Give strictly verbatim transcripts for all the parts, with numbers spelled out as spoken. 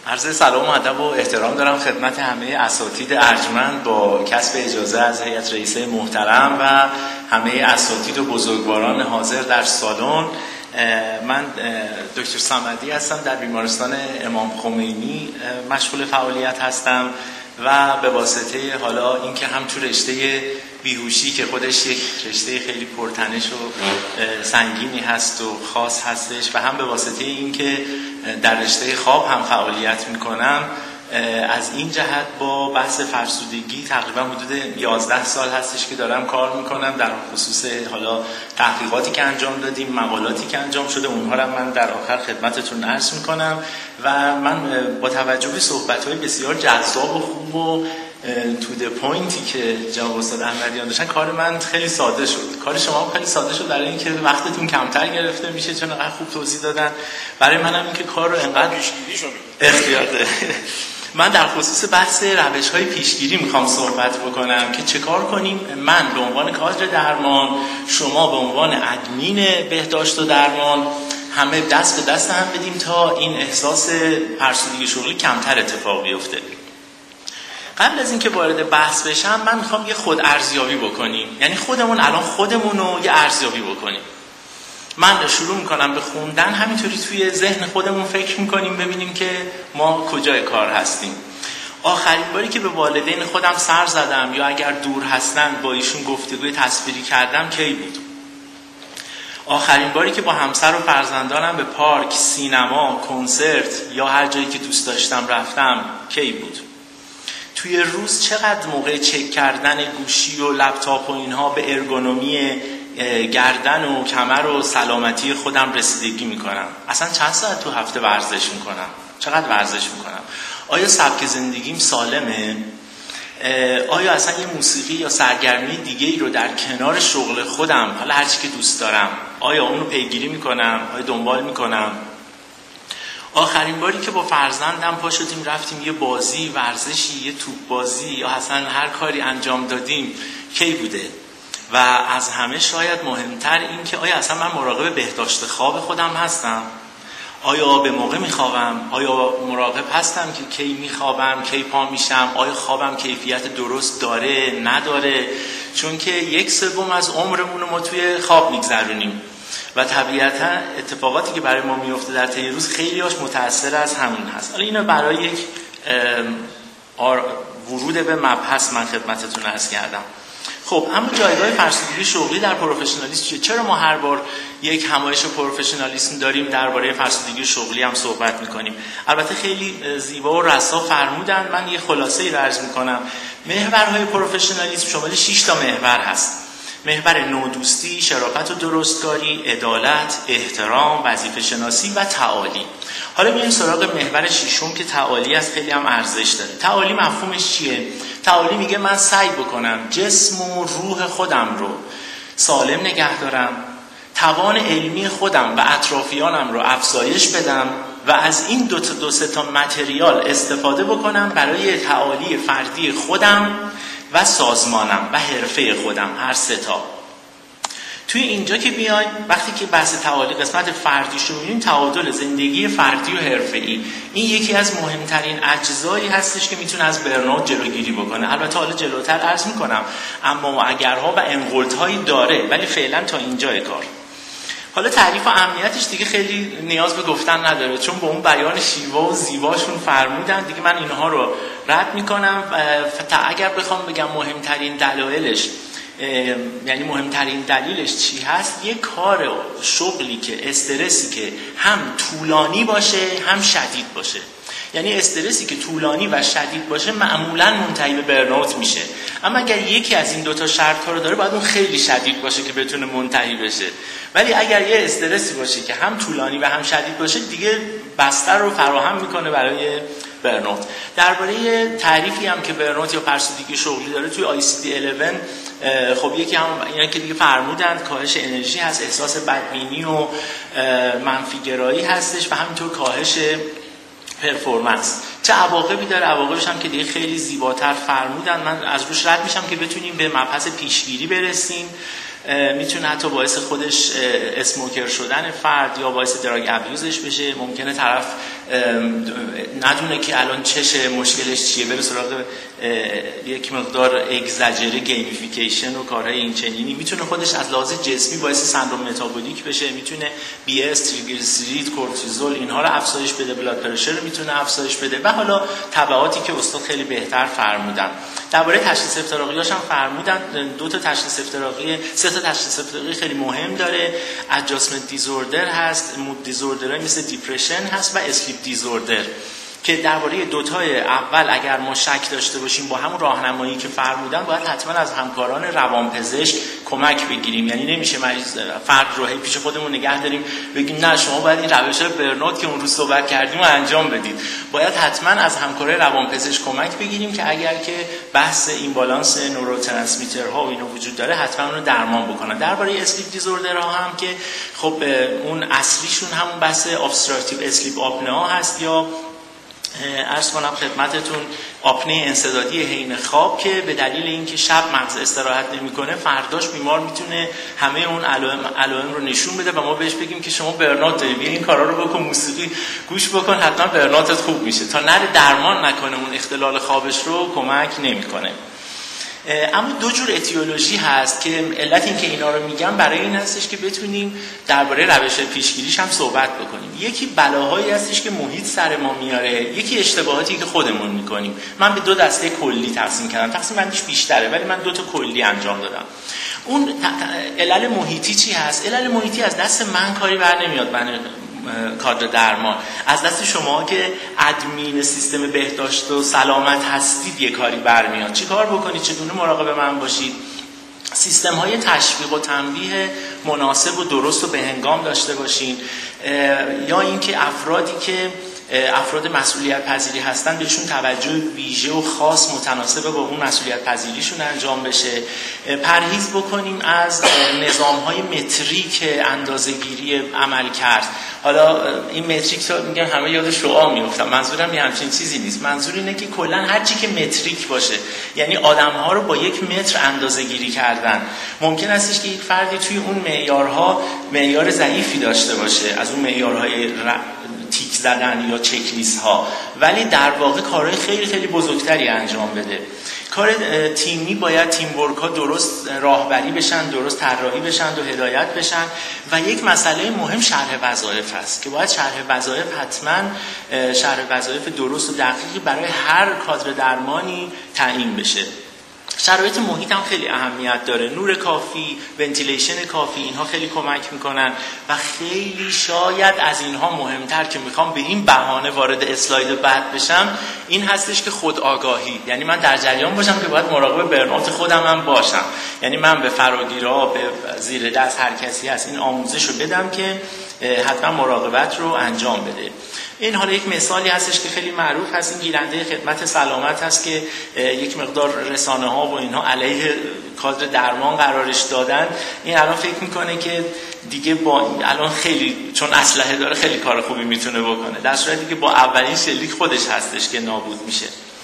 عرض سلام و ادب و احترام دارم خدمت همه اساتید ارجمند با کسب اجازه از هیئت رئیسه محترم و همه اساتید و بزرگواران حاضر در سالن. من دکتر صمدی هستم، در بیمارستان امام خمینی مشغول فعالیت هستم و به واسطه حالا اینکه هم تو رشته بیهوشی که خودش یک رشته خیلی پرتنش و سنگینی هست و خاص هستش و هم به واسطه اینکه در رشته خواب هم فعالیت میکنم، از این جهت با بحث فرسودگی تقریبا حدود یازده سال هستش که دارم کار میکنم در خصوص حالا تحقیقاتی که انجام دادیم، مقالاتی که انجام شده، اونها رو من در آخر خدمتتون عرض میکنم و من با توجه به صحبت‌های بسیار جذاب و خوب و تو د پوینتی که جناب استاد احمدیان داشتن، کار من خیلی ساده شد. کار شما خیلی ساده شد برای اینکه وقتتون کمتر گرفته میشه، چون انقدر خوب توضیح دادن. برای منم اینکه کار رو انقدر پیشگیری شد اختیار ده. من در خصوص بحث روش‌های پیشگیری میخوام صحبت بکنم که چه کار کنیم. من به عنوان کادر درمان، شما به عنوان ادمین بهداشت و درمان، همه دست به دست هم بدیم تا این احساس فرسودگی شغلی کمتر اتفاق بیفته. قبل از اینکه وارد بحث بشم، من میخوام یه خود ارزیابی بکنیم، یعنی خودمون الان خودمون رو یه ارزیابی بکنیم. من شروع میکنم به خوندن، همینطوری توی ذهن خودمون فکر میکنیم ببینیم که ما کجای کار هستیم. آخرین باری که به والدین خودم سر زدم یا اگر دور هستن با ایشون گفتگوی تصویری کردم کی بود؟ آخرین باری که با همسر و فرزندانم به پارک، سینما، کنسرت یا هر جایی که دوست داشتم رفتم کی بود؟ توی روز چقدر موقع چک کردن گوشی و لپتاپ و اینها به ارگونومی گردن و کمر و سلامتی خودم رسیدگی میکنم؟ اصلا چند ساعت تو هفته ورزش میکنم؟ چقدر ورزش میکنم؟ آیا سبک زندگیم سالمه؟ آیا اصلا یه موسیقی یا سرگرمی دیگه ای رو در کنار شغل خودم، حالا هر چی که دوست دارم، آیا اون رو پیگیری میکنم؟ آیا دنبال میکنم؟ آخرین باری که با فرزندم پا شدیم رفتیم یه بازی، ورزشی، یه توپ بازی یا اصلا هر کاری انجام دادیم کی بوده؟ و از همه شاید مهمتر این که آیا اصلا من مراقب بهداشت خواب خودم هستم؟ آیا به موقع میخوابم؟ آیا مراقب هستم که کی میخوابم، کی پا میشم؟ آیا خوابم کیفیت درست داره، نداره؟ چون که یک سوم از عمرمون رو ما توی خواب میگذرونیم و طبیعتا اتفاقاتی که برای ما میفته در طی روز خیلی هاش متأثر از همون هست. حالا اینو برای یک ورود به مبحث من خدمتتون عرض کردم. خب اما جایگاه فرسودگی شغلی در پروفشنالیسم چیه؟ چرا ما هر بار یک همایش پروفشنالیسم داریم درباره فرسودگی شغلی هم صحبت میکنیم؟ البته خیلی زیبا و رسا فرمودن، من یه خلاصه‌ای رو عرض میکنم. محورهای پروفشنالیسم شامل شش تا محور هست. محور نودوستی، شرافت و درستکاری، عدالت، احترام، وظیفه شناسی و تعالی. حالا میایم سراغ محور ششم که تعالی است، خیلی هم ارزش داره. تعالی مفهومش چیه؟ تعالی میگه من سعی بکنم جسم و روح خودم رو سالم نگه دارم، توان علمی خودم و اطرافیانم رو افزایش بدم و از این دو تا دو سه تا متریال استفاده بکنم برای تعالی فردی خودم و سازمانم و حرفه خودم، هر سه تا. توی اینجا که بیایم وقتی که بحث تعالی قسمت فردیش رو می‌بینیم، تعادل زندگی فردی و حرفه‌ای، این یکی از مهمترین اجزایی هستش که میتونه از برن‌آوت جلوگیری بکنه. البته حالا جلوتر عرض میکنم اما و اگرها و انقلت‌هایی داره، ولی فعلا تا اینجای کار. حالا تعریف و اهمیتش دیگه خیلی نیاز به گفتن نداره، چون با اون بیان شیوا و زیباشون فرمودن دیگه، من اینها رو رد میکنم. تا اگر بخوام بگم مهمترین دلایلش، یعنی مهمترین دلیلش چی هست، یه کار شغلی که استرسی که هم طولانی باشه هم شدید باشه. یعنی استرسی که طولانی و شدید باشه معمولاً منتهی به برن‌آوت میشه، اما اگر یکی از این دوتا شرط ها رو داره باید اون خیلی شدید باشه که بتونه منتهی بشه. ولی اگر یه استرسی باشه که هم طولانی و هم شدید باشه، دیگه بستر رو فراهم میکنه برای برن‌آوت. درباره تعریفی هم که برن‌آوت یا فرسودگی شغلی داره توی آی سی دی یازده، خب یکی هم اینا که دیگه فرمودند، کاهش انرژی هست، احساس بدبینی و منفی‌گرایی هستش و همینطور کاهش پرفورمنس. چه عواقبی داره؟ عواقبش هم که دیگه خیلی زیباتر فرمودن، من از روش رد میشم که بتونیم به مبحث پیشگیری برسیم. میتونه حتی باعث خودش اسموکر شدن فرد یا باعث دراگ ابیوزش بشه. ممکنه طرف ندونه که الان چشه، مشکلش چیه، بره سراغ یک مقدار اگزاجره گیمیفیکیشن و کارهای این چنینی، میتونه خودش از لحاظ جسمی باعث سندروم متابولیک بشه، میتونه بی اس، تریگلیسیرید، کورتیزول اینها رو افزایش بده، بلاد پرشر رو میتونه افزایش بده و حالا تبعاتی که استاد خیلی بهتر فرمودن. درباره تشخیص افتراقیاش هم فرمودن. دو تا تشخیص افتراقی، سه تا تشخیص افتراقی خیلی مهم داره. ادجاستمنت دیزوردر هست، مود دیزوردرای مثل دیپرشن هست و اسلیپ دیزوردر که درباره دوتای اول اگر ما شک داشته باشیم با همون راهنمایی که فرمودن باید حتما از همکاران روانپزشک کمک بگیریم. یعنی نمیشه مریض فرد رو هی پیش خودمون نگه داریم بگیم نه شما باید این روش برنارد که اون روز صحبت کردیم رو انجام بدید. باید حتما از همکاران روانپزشک کمک بگیریم که اگر که بحث این بالانس نوروترانسمیترها و اینا وجود داره حتما اون رو درمان بکنن. درباره اسلیپ دیزوردرها هم که خب اون اصلیشون همون بحث ابستراکتیو اسلیپ آپنئا هست یا عرض کنم خدمتتون آپنه انسدادی حین خواب که به دلیل اینکه شب مغز استراحت نمیکنه فرداش بیمار میتونه همه اون علائم علائم رو نشون بده و ما بهش بگیم که شما برنارد داری، بیا این کارا رو بکن، موسیقی گوش بکن، حتما برناردت خوب میشه. تا نره درمان نکنه اون اختلال خوابش رو کمک نمیکنه. اما دو جور اتیولوژی هست که علت این که اینا رو میگم برای این هستش که بتونیم درباره روش پیشگیریش هم صحبت بکنیم. یکی بلاهایی هستش که محیط سر ما میاره، یکی اشتباهاتی که خودمون میکنیم. من به دو دسته کلی تقسیم کردم، تقسیم بندیش بیشتره ولی من دو تا کلی انجام دادم. اون علل محیطی چی هست؟ علل محیطی از دست من کاری بر نمیاد، من کادر درمان، از دست شما که ادمین سیستم بهداشت و سلامت هستید یه کاری برمیاد. چی کار بکنید؟ چگونه مراقب من باشید؟ سیستم های تشویق و تنبیه مناسب و درست و بهنگام داشته باشین، یا اینکه افرادی که افراد مسئولیت پذیری هستن بهشون توجه ویژه و خاص متناسب با اون مسئولیت پذیریشون انجام بشه. پرهیز بکنیم از نظام‌های متریک اندازه‌گیری عمل کرد. حالا این متریک رو میگم همه یاد شعاع میافتم، منظورم یه همچین چیزی نیست. منظور اینه که کلا هر چی که متریک باشه، یعنی آدم‌ها رو با یک متر اندازه‌گیری کردن. ممکن استش که یک فردی توی اون معیارها معیار ضعیفی داشته باشه از اون معیارهای تیک زدن یا چک لیست ها، ولی در واقع کارهای خیلی خیلی بزرگتری انجام بده. کار تیمی باید تیم ورک ها درست راهبری بشن، درست طراحی بشن و هدایت بشن. و یک مسئله مهم شرح وظایف هست که باید شرح وظایف حتما شرح وظایف درست و دقیقی برای هر کادر درمانی تعیین بشه. شرایط محیط هم خیلی اهمیت داره. نور کافی، ونتیلیشن کافی، اینها خیلی کمک میکنن و خیلی شاید از اینها مهمتر که میخوام به این بهانه وارد اسلاید بعد بشم این هستش که خود آگاهی، یعنی من در جریان باشم که باید مراقب برنارد خودم هم باشم. یعنی من به فراگیرها، به زیر دست هر کسی هست این آموزش رو بدم که حتما مراقبت رو انجام بده. این حالا یک مثالی هستش که خیلی معروف هست، این گیرنده خدمت سلامت هست که یک مقدار رسانه ها و اینها علیه کادر درمان قرارش دادن. این الان فکر میکنه که دیگه با الان خیلی چون اسلحه داره خیلی کار خوبی میتونه بکنه، در صورتی که با اولین شلیک خودش هستش که نابود میشه.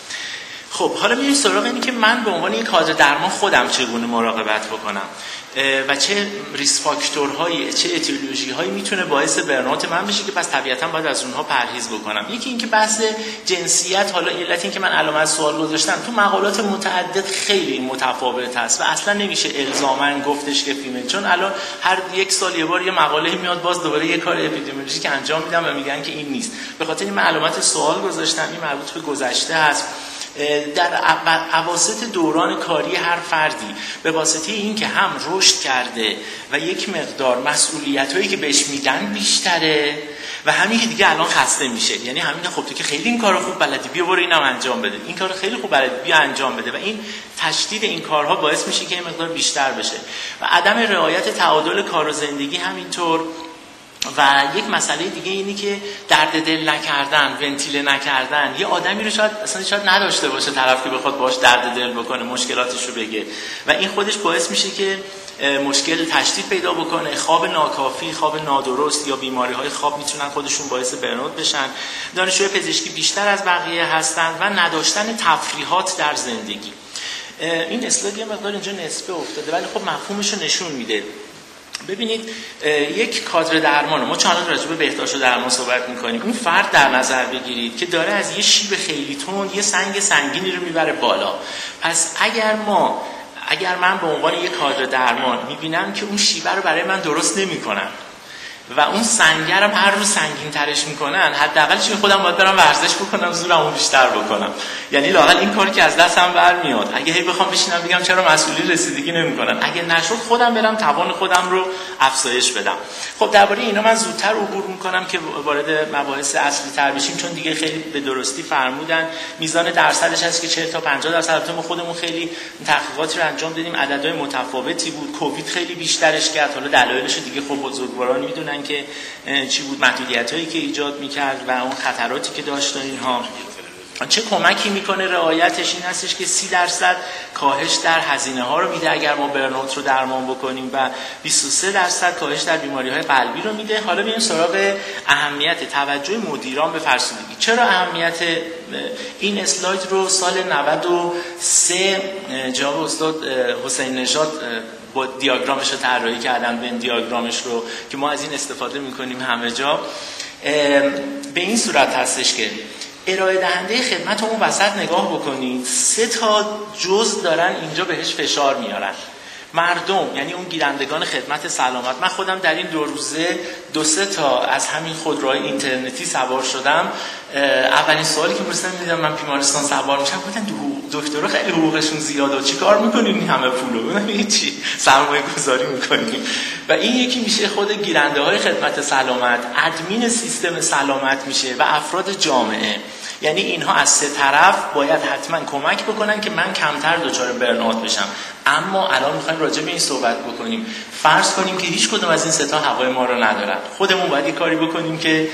خب حالا میریم سراغ اینی که من به عنوان یک کادر درمان خودم چگونه مراقبت بکنم و چه ریس فاکتورهایی، چه اتیولوژی هایی میتونه باعث برنارد من بشه که پس طبیعتا باید از اونها پرهیز بکنم. یکی اینکه بحث جنسیت، حالا علت این که من علامت سوال گذاشتم تو مقالات متعدد خیلی متفاوت هست و اصلا نمیشه الزاما گفتش که فیمیل، چون الان هر یک سال یه بار یه مقاله میاد باز دوباره یه کار اپیدمیولوژیک انجام میدم و میگن که این نیست. به خاطر این من علامت سوال گذاشتم. این مربوط به گذشته هست. در اواسط دوران کاری هر فردی به واسطه این که هم رشد کرده و یک مقدار مسئولیتایی که بهش میدن بیشتره و همین که دیگه الان خسته میشه، یعنی همین خب تو که خیلی این کارو خوب بلدی بیا برو اینم انجام بده، این کارو خیلی خوب بلدی بیا انجام بده و این تشدید این کارها باعث میشه که این مقدار بیشتر بشه و عدم رعایت تعادل کار و زندگی همینطور. و یک مسئله دیگه اینی که درد دل نکردن، ونتیله نکردن. یه آدمی رو شاید اصلا شاید نداشته باشه طرف که بخواد باهاش درد دل بکنه، مشکلاتش رو بگه و این خودش باعث میشه که مشکل تشدید پیدا بکنه. خواب ناکافی، خواب نادرست یا بیماری‌های خواب میتونن خودشون باعث برنارد بشن. دانشجوی پزشکی بیشتر از بقیه هستن و نداشتن تفریحات در زندگی. این اسلاید یه مقدار اینجا نصفه افتاده ولی خب مفهومش رو نشون میده. ببینید یک کادر درمان، ما چون الان راجع به بهداشت و درمان صحبت میکنیم، اون فرد در نظر بگیرید که داره از یه شیب خیلی تند یه سنگ سنگینی رو میبره بالا. پس اگر ما اگر من به عنوان یک کادر درمان میبینم که اون شیبه رو برای من درست نمیکنن و اون سنگرم هر روز سنگین ترش میکنن، حداقل چون خودم باید برم ورزش بکنم زورمو بیشتر بکنم. یعنی لااقل این کاری که از دستم برمیاد، اگه هی بخوام بشینم بگم چرا مسئولی رسیدگی نمیکنن، اگه نشد خودم برم توان خودم رو افزایش بدم. خب درباره اینا من زودتر عبور میکنم که وارد مباحث اصلی تر بشیم، چون دیگه خیلی به درستی فرمودن میزان درصدش هست که چهل تا پنجاه درصد. البته ما خودمون خیلی تحقیقاتی رو انجام دادیم، عددهای متفاوتی بود. کووید خیلی بیشترش کرد، حالا دلایلش دیگه خب بزرگواران میدونن که چی بود، محدودیتایی که ایجاد میکرد و اون خطراتی که داشت. اینها چه کمکی میکنه رعایتش این هستش که سی درصد کاهش در هزینه ها رو میده اگر ما برن‌اوت رو درمان بکنیم و بیست و سه درصد کاهش در بیماری های قلبی رو میده. حالا بریم سراغ اهمیت توجه مدیران به فرسودگی. چرا اهمیت این اسلاید رو سال نود و سه جناب استاد حسین نژاد با دیاگرامش رو طراحی کردن، بن دیاگرامش رو که ما از این استفاده میکنیم همه جا، به این صورت هستش که ارائه دهنده خدمت اون وسط نگاه بکنید، سه تا جزء دارن اینجا بهش فشار میارن. مردم، یعنی اون گیرندگان خدمت سلامت. من خودم در این دو روزه دو سه تا از همین خودروهای اینترنتی سوار شدم. اولین سوالی که پرسیدم دیدم من بیمارستان سوار میشم، گفتن دکترها خیلی حقوقشون زیاده، چی کار میکنین این همه پولو؟ گفتم هیچی، سرمایه گذاری میکنیم. و این یکی میشه خود گیرنده های خدمت سلامت، ادمین سیستم سلامت میشه و افراد جامعه. یعنی اینها از سه طرف باید حتما کمک بکنن که من کمتر دچار برن‌آوت بشم. اما الان میخوایم راجع به این صحبت بکنیم. فرض کنیم که هیچ کدوم از این سه تا هوای ما رو ندارن، خودمون باید یه کاری بکنیم که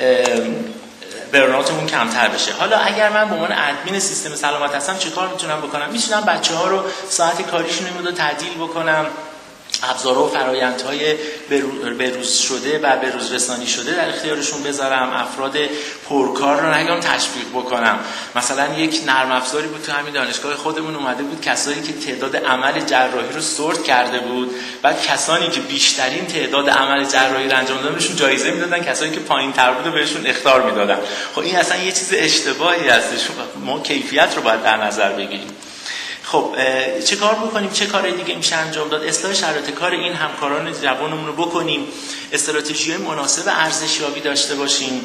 برن‌آوتمون کمتر بشه. حالا اگر من به عنوان ادمین سیستم سلامت هستم چه کار میتونم بکنم؟ میتونم بچه‌ها رو ساعت کاریشون رو تعدیل بکنم، ابزارها و فرآیندهای بروز شده و بروز رسانی شده در اختیارشون بذارم، افراد پرکار رو نگم تشویق بکنم. مثلا یک نرم افزاری بود تو همین دانشگاه خودمون اومده بود، کسایی که تعداد عمل جراحی رو سورت کرده بود، بعد کسانی که بیشترین تعداد عمل جراحی رو انجام دادن بهشون جایزه میدادن، کسایی که پایین‌تر بود بهشون اخطار میدادن. خب این اصلا یه چیز اشتباهی هستش، ما کیفیت رو باید در نظر بگیریم. خب چه کار بکنیم؟ چه کار دیگه میشه انجام داد؟ اصلاح شرایط کار این همکاران جوانمون رو بکنیم، استراتژی مناسب ارزشیابی داشته باشیم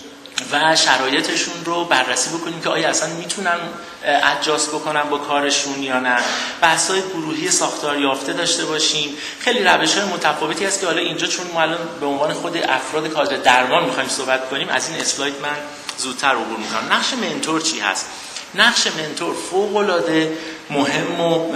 و شرایطشون رو بررسی بکنیم که آیا اصلا میتونن ادجاست بکنن با کارشون یا نه. بحث‌های گروهی ساختار یافته داشته باشیم. خیلی روش‌های متفاوتی هست که حالا اینجا چون ما الان به عنوان خود افراد کادر درمان می‌خوایم صحبت کنیم، از این اسلاید من زودتر عبور می‌کنم. نقش منتور چی هست؟ نقش منتور فوق‌العاده مهم و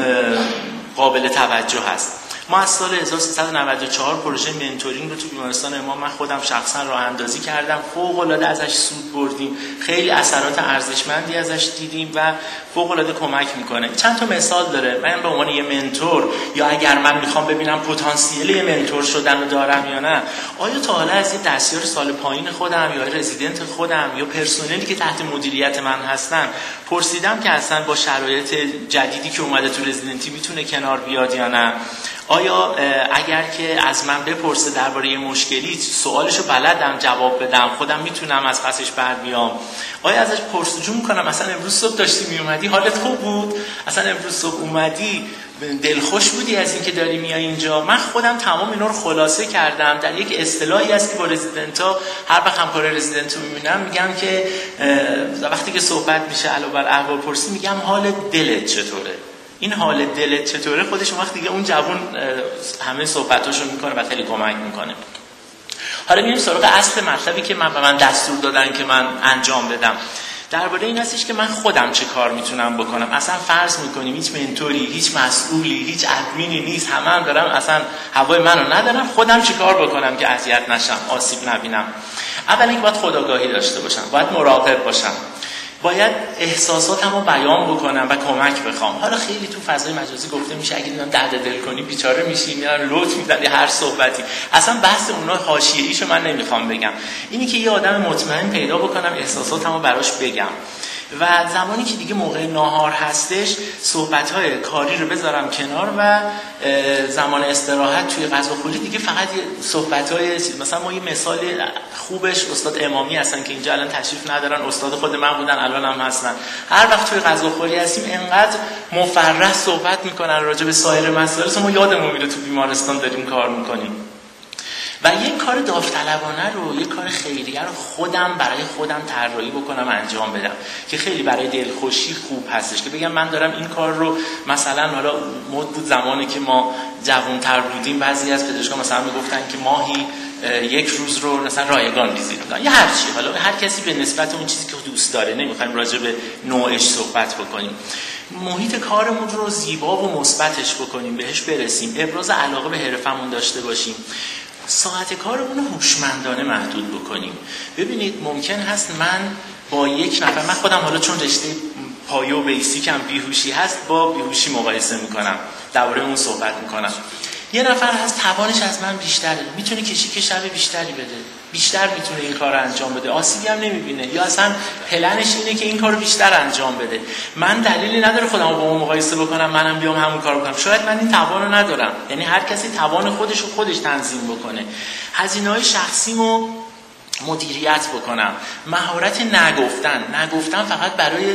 قابل توجه هست. ما از سال هزار و سیصد و نود و چهار پروژه منتورینگ رو تو بیمارستان امام من خودم شخصا راه اندازی کردم، فوق‌العاده ازش سود بردیم، خیلی اثرات ارزشمندی ازش دیدیم و فوق‌العاده کمک میکنه. چند تا مثال داره. من به عنوان یه منتور، یا اگر من میخوام ببینم پتانسیل یه منتور شدن رو دارم یا نه، آیا تا حالا از این دستیار سال پایین خودم یا رزیدنت خودم یا پرسنلی که تحت مدیریت من هستن پرسیدم که اصلا با شرایط جدیدی که اومده تو رزیدنتی میتونه کنار بیاد یا نه؟ آیا اگر که از من بپرسه درباره مشکلی، سوالشو بلدم جواب بدم، خودم میتونم از پسش بر بیام؟ آیا ازش پرسجو میکنم مثلا امروز صبح داشتی میومدی حالت خوب بود؟ اصلا امروز صبح اومدی دلخوش بودی از اینکه داری میای اینجا؟ من خودم تمام اینا رو خلاصه کردم در یک اصطلاحی هست که با رزیدنت‌ها هر وقت همکار رزیدنت رو میبینم میگم که وقتی که صحبت میشه علاوه بر احوالپرسی میگم حال دلت چطوره؟ این حال دلت چطوره خودش وقت دیگه اون جوان همه صحبتاشو میکنه و خیلی کمک میکنه. حالا میریم سراغ اصل مطلبی که من به من دستور دادن که من انجام بدم. درباره این هستش که من خودم چه کار میتونم بکنم. اصلا فرض میکنیم هیچ منتوری، هیچ مسئولی، هیچ ادمینی نیست، همه هم دارم اصلا هوای منو ندارم، خودم چه کار بکنم که اذیت نشم، آسیب نبینم؟ اولا که باید خودآگاهی داشته باشم، باید مراقب باشم، باید احساساتمو بیان بکنم و کمک بخوام. حالا خیلی تو فضای مجازی گفته میشه اگه دیدم درد دل کنی بیچاره میشی، میان لطف میدن هر صحبتی. اصلا بحث اونها حاشیه‌ایشو من نمیخوام بگم. اینی که یه آدم مطمئن پیدا بکنم، احساساتمو براش بگم. و زمانی که دیگه موقع ناهار هستش صحبت‌های کاری رو بذارم کنار و زمان استراحت توی غذاخوری دیگه فقط صحبت‌های مثلا ما یه مثال خوبش استاد امامی هستن که اینجا الان تشریف ندارن، استاد خود من بودن الان هم هستن. هر وقت توی غذاخوری هستیم انقدر مفرح صحبت میکنن راجع به سایر مسائل ما یادمون میره تو بیمارستان داریم کار میکنیم. و یک کار داوطلبانه رو، یک کار خیریه رو خودم برای خودم طراحی بکنم انجام بدم که خیلی برای دلخوشی خوب هستش که بگم من دارم این کار رو مثلا حالا مد بود زمانی که ما جوان‌تر بودیم بعضی از پزشکان مثلا میگفتن که ماهی یک روز رو مثلا رایگان ویزیت کنن یا هر چی، حالا هر کسی به نسبت اون چیزی که دوست داره، نمیخوایم راجع به نوعش صحبت بکنیم. محیط کارمون رو زیبا و مثبتش بکنیم، بهش برسیم، ابراز علاقه به حرفمون داشته باشیم، ساعت کارمون رو هوشمندانه محدود بکنیم. ببینید ممکن هست من با یک نفر، من خودم حالا چون رشته پایه و بیسیکم بیهوشی هست با بیهوشی مقایسه میکنم، درباره اون صحبت میکنم. یه نفر هست توانش از من بیشتره، میتونه کشیک شب بیشتری بده، بیشتر میتونه این کار رو انجام بده، آسیبی هم نمیبینه، یا اصلا پلنش اینه که این کار رو بیشتر انجام بده. من دلیلی نداره خودم رو با اون مقایسه بکنم، منم بیام همون کار بکنم. شاید من این توان رو ندارم، یعنی هر کسی توان خودش رو خودش تنظیم بکنه. هزینه‌های شخصیمو مدیریت بکنم، مهارت نگفتن. نگفتن فقط برای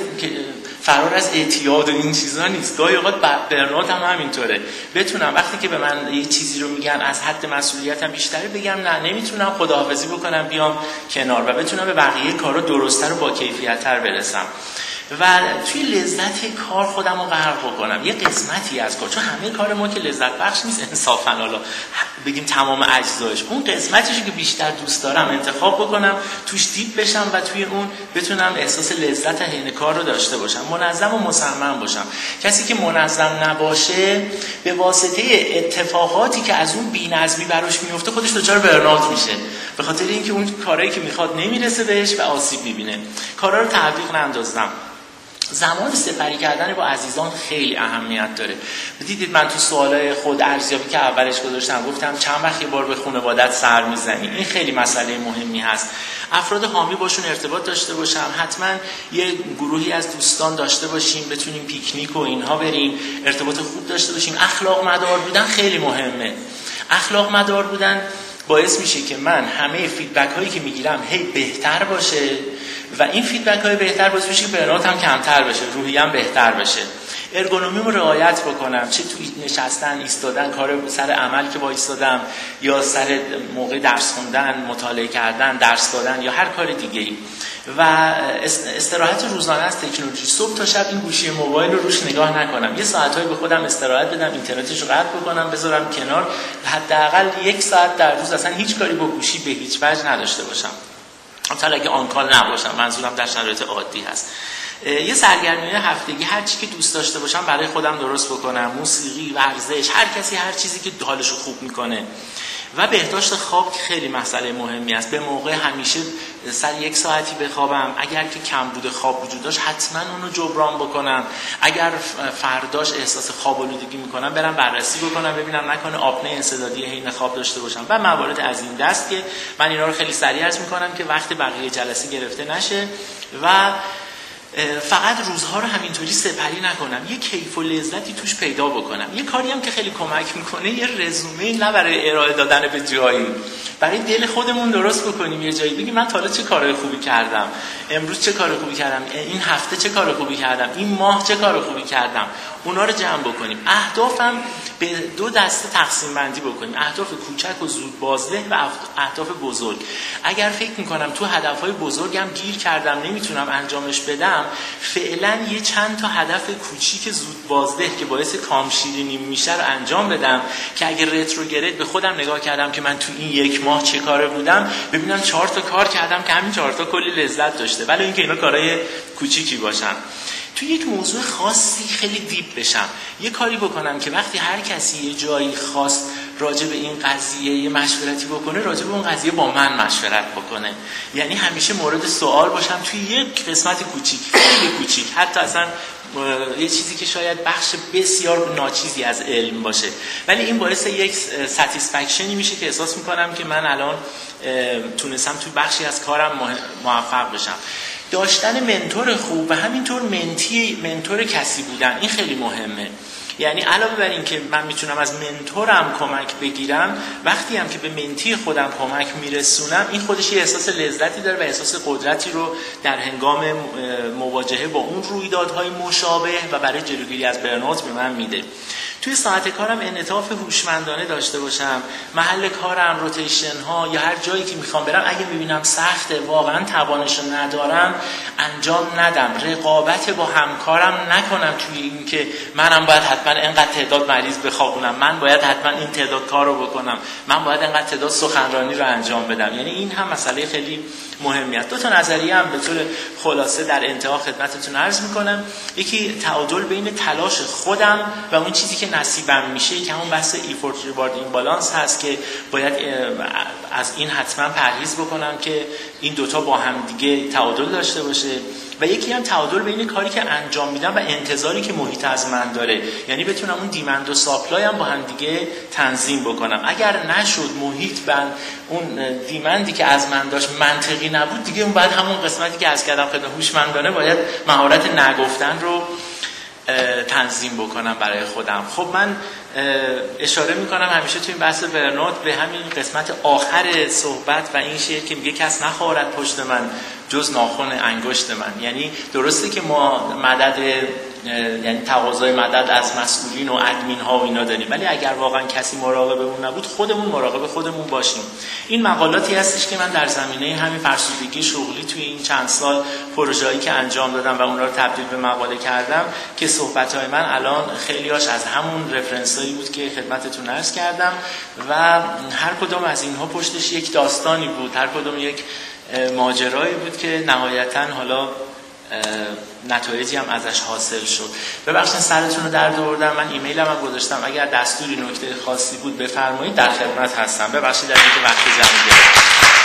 فرار از اعتیاد و این چیزا نیست، گاهی اوقات برنامه هم همینطوره. بتونم وقتی که به من یه چیزی رو میگن از حد مسئولیتم بیشتره بگم نه نمیتونم، خداحافظی بکنم بیام کنار و بتونم به بقیه کارا درست‌تر و با کیفیت‌تر برسم و توی لذت کار خودم رو غرق بکنم. یه قسمتی از کار، چون همه کار ما که لذت بخش نیست انصافاً، حالا بگیم تمام اجزایش، اون قسمتیشو که بیشتر دوست دارم انتخاب بکنم، توش دیپ بشم و توی اون بتونم احساس لذت حین کار رو داشته باشم، منظم و مصمم باشم. کسی که منظم نباشه به واسطه اتفاقاتی که از اون بی‌نظمی براش میفته خودش دچار برن‌آوت میشه، به خاطر اینکه اون کارهایی که میخواد نمیرسه بهش و آسیب میبینه. کارا رو تعویق نندازم. زمان سپری کردن با عزیزان خیلی اهمیت داره. دیدید من تو سوالای خود ارزیابی که اولش گذاشتم گفتم چند وقت یه بار به خانواده‌ات سر میزنی. این خیلی مسئله مهمی هست. افراد حامی باشون ارتباط داشته باشم، حتما یه گروهی از دوستان داشته باشیم، بتونیم پیکنیک و اینها بریم، ارتباط خوب داشته باشیم. اخلاق مدار بودن خیلی مهمه. اخلاق مدار بودن باعث میشه که من همه فیدبک هایی که میگیرم هی بهتر باشه و این فیدبک های بهتر باعث میشه که برن‌آوت هم کمتر بشه، روحیه‌ام بهتر بشه. ارگونومیمو رعایت بکنم، چه توی نشستن، ایستادن، کار سر عمل که وایسادم یا سر موقع درس خوندن، مطالعه کردن، درس دادن یا هر کار دیگه‌ای. و استراحت روزانه از تکنولوژی، صبح تا شب این گوشی موبایل رو روش نگاه نکنم، یه ساعتایی به خودم استراحت بدم، اینترنتش رو قطع بکنم بذارم کنار، حداقل یک ساعت در روز اصلا هیچ کاری با گوشی به هیچ وجه نداشته باشم. حتی اگه آن کال نباشم، منظورم در شرایط عادی هست. یه سرگرمی هفتگی هر چی که دوست داشته باشم برای خودم درست بکنم، موسیقی، ورزش، هر کسی هر چیزی که حالشو خوب میکنه. و بهداشت خواب که خیلی مسئله مهمی است. به موقع همیشه سر یک ساعتی بخوابم، اگر که کمبود خواب وجود داشت حتما اونو جبران بکنم. اگر فرداش احساس خواب آلودگی میکنم برم بررسی بکنم ببینم نکنه آپنه انسدادی حین خواب داشته باشم و موارد از این دست که من اینا رو خیلی سریع عرض میکنم که وقت بقیه جلسه گرفته نشه و فقط روزها رو همینطوری سپری نکنم، یه کیف و لذتی توش پیدا بکنم. یه کاری هم که خیلی کمک میکنه یه رزومه، نه برای ارائه دادن به جایی، برای دل خودمون درست بکنیم. یه جایی بگیم من تا حالا چه کارهای خوبی کردم، امروز چه کار خوبی کردم، این هفته چه کار خوبی کردم، این ماه چه کار خوبی کردم، اونا رو جمع بکنیم. اهدافم به دو دسته تقسیم بندی بکنیم، اهداف کوچک و زود بازده و اهداف بزرگ. اگر فکر میکنم تو هدفهای بزرگم گیر کردم نمیتونم انجامش بدم، فعلا یه چند تا هدف کوچیک زود بازده که باعث کامشیرینی میشه رو انجام بدم که اگر رتروگرید به خودم نگاه کردم که من تو این یک ماه چه کاره بودم، ببینم چهار تا کار کردم که همین چهار تا کلی لذت داشته، ولی اینکه اینا کارهای کوچیکی باشن. تو یک موضوع خاصی خیلی دیپ بشم، یه کاری بکنم که وقتی هر کسی یه جایی خاص راجع به این قضیه یه مشورتی بکنه، راجع به اون قضیه با من مشورت بکنه. یعنی همیشه مورد سوال باشم توی یک قسمت کوچیک، خیلی کوچیک، حتی اصلا یه چیزی که شاید بخش بسیار ناچیزی از علم باشه، ولی این باعث یک ساتیسفکشنی میشه که احساس میکنم که من الان تونستم توی بخشی از کارم موفق بشم. داشتن منتور خوب و همینطور منتی منتور کسی بودن، این خیلی مهمه. یعنی علاوه بر این که من میتونم از منتورم کمک بگیرم، وقتی هم که به منتی خودم کمک میرسونم، این خودش یه احساس لذتی داره و احساس قدرتی رو در هنگام مواجهه با اون رویدادهای مشابه و برای جلوگیری از برن‌آوت به من میده. توی ساعت کارم انعطاف هوشمندانه داشته باشم، محل کارم، روتیشن ها یا هر جایی که میخوام برم اگه میبینم سخته، واقعا توانش ندارم، انجام ندم. رقابت با همکارم نکنم توی این که منم باید حتما اینقدر تعداد مریض بخوابونم، من باید حتما این تعداد کار رو بکنم، من باید اینقدر تعداد سخنرانی رو انجام بدم. یعنی این هم مسئله خیلی مهمی است. دو تا نظریه هم به طور خلاصه در انتها خدمتتون عرض میکنم. یکی تعادل بین تلاش خودم و اون چیزی که نصیبم میشه، که همون بحث ایفورت ریوارد این بالانس هست که باید از این حتما پرهیز بکنم که این دوتا با هم دیگه تعادل داشته باشه. و یکی هم تعادل بین کاری که انجام میدم و انتظاری که محیط از من داره، یعنی بتونم اون دیمند و ساپلای هم با هم دیگه تنظیم بکنم. اگر نشد محیط بند اون دیمندی که از من داشت منطقی نبود، دیگه اون بعد همون قسمتی که از کردم خدمت هوشمندانه باید مهارت نگفتن رو تنظیم بکنم برای خودم. خب من اشاره میکنم همیشه توی این بحث برن‌آوت به همین قسمت آخر صحبت و این شعر که میگه کس نخواهد پشت من جز ناخن انگشت من. یعنی درسته که ما مدد، یعنی تقاضای مدد از مسئولین و ادمین ها و اینا داریم، ولی اگر واقعا کسی مراقبمون نبود، خودمون مراقب خودمون باشیم. این مقالاتی هستش که من در زمینه همین فرسودگی شغلی توی این چند سال پروژه‌ای که انجام دادم و اونها رو تبدیل به مقاله کردم، که صحبت‌های من الان خیلی‌هاش از همون رفرنسایی بود که خدمتتون عرض کردم و هر کدوم از اینها پشتش یک داستانی بود، هر کدوم یک ماجرایی بود که نهایتاً حالا نتایجی هم ازش حاصل شد. ببخشید سرتون رو درد آوردم، من ایمیلم هم گذاشتم، اگر دستوری نکته خاصی بود بفرمایید، در خدمت هستم. ببخشید از اینکه وقت جمع گرفتم.